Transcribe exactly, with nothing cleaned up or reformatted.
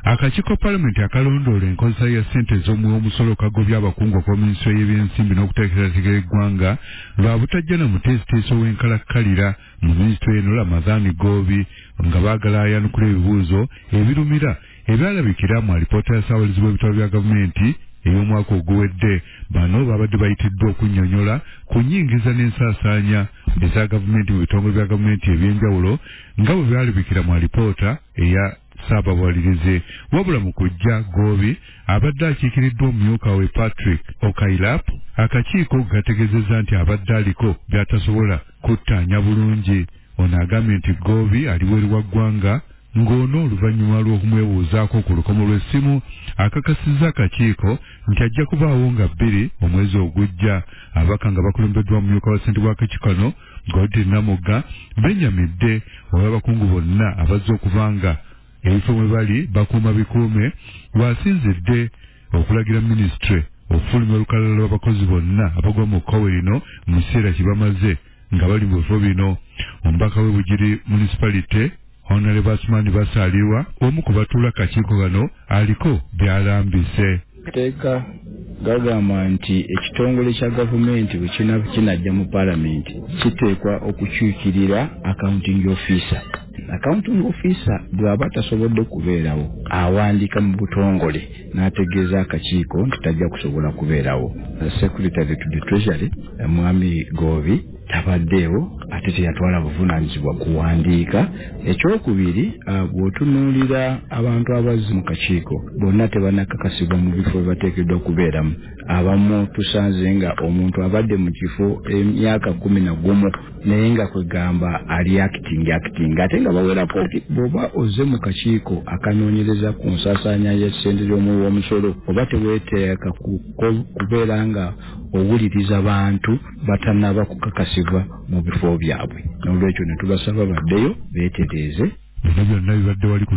Akakiiko Parliament akalondoola enkozesa ya ssente z'omusolo kagobya abakungu ku minisitule y'ebyensimbi n'okuteekerateekera eggwanga lwa butajja na muteesiteeso w'enkalakkalira mu minisitule eno Ramadhan Gobi nga baagala ayanukula ebibuuzo ebirumira ebyalabikira mu alipoota ya ssaabawolerezi w'ebitabo bya gavumenti ey'omwaka oguwedde. Bano babadde bayitiddwa okunnyonnyola ku nnyingiza n'ensaasaanya eza gavumenti mu bitongole bya gavumenti eby'enjawulo nga bwe byalabikira mu alipoota eya Ssaabawalirizi. Wabula mu kujja Gobi abadde akiikiriddwa omumyuka we Patrick Okailap, akakiiko gategeezezza nti abadde aliko by'atasobola kuttaanya bulungi. Ono agambye nti Gobi ali weri wa ggwanga ng'ono oluvannyuma lw'okumwebuuzaako ku lukomo lw'essimu akakasizza akakiiko nti ajja kubaawo nga bbiri omwezi ogujja. Ababaka nga bakulembeddwa mu mmyuka wa ssentebe w'akakiiko kano Godfrey Namuga bennyamidde olw'abakungu bonna abazze okubanga ebifo mwe bali bakuuma bikuume lwasinzidde okulagira minisitule okufulumya olukalala lw'abakozi bonna abagwa mu kkowe lino mu kiseera kye bamaze nga bali mu bifo bino. Omubaka w'e Bugiri Municipality Honorable Asmani Basalirwa omu ku batuula akakiiko kano aliko byalambise. Teeka gagamba nti ekitongole kya gavumenti bwe kinajja mu Parliament kiteekwa okukyukirira accounting officer. Accounting officer bw'aba tasobodde kubeerawo awandiika mu butongole n'ategeeza akakiiko nti tajja kusobola kubeerawo. Secretary to the Treasury Mwami Gobi tabaddeewo ate teyatwala buvunaanyizibwa kuwandiika. Ekyokubiri bw'otunuulira abantu abazze mu kakiiko bonna tebannakakasibwa mu bifo bye bateekeddwa okubeeramu. Abamu tusanze nga omuntu abadde mu kifo emyaka kumi na gumu naye nga kwegamba ali acting acting ate nga bawerako. Bw'oba ozze mu kakiiko akanoonyereza ku nsaasaanya y'essente ly'omuwi w'omusolo oba teweeteeka kubeera nga owuliriza bantu batannaba kukakasibwa mu bifo byabwe. N'olwekyo ne tubasaba baddeyo beetereeze. Bino byonna bibadde wali